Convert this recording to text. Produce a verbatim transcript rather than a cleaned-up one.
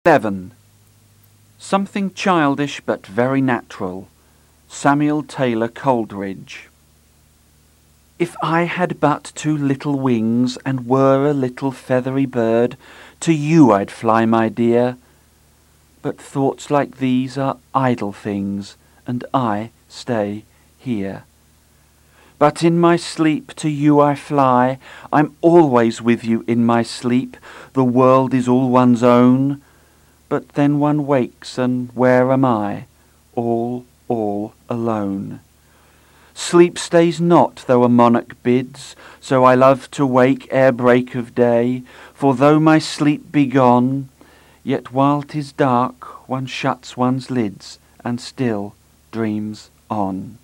eleven. Something childish but very natural. Samuel Taylor Coleridge. If I had but two little wings, and were a little feathery bird, to you I'd fly, my dear. But thoughts like these are idle things, and I stay here. But in my sleep to you I fly, I'm always with you in my sleep, the world is all one's own. But then one wakes, and where am I? All, all alone. Sleep stays not, though a monarch bids, so I love to wake ere break of day, for though my sleep be gone, yet while 'tis dark one shuts one's lids, and still dreams on.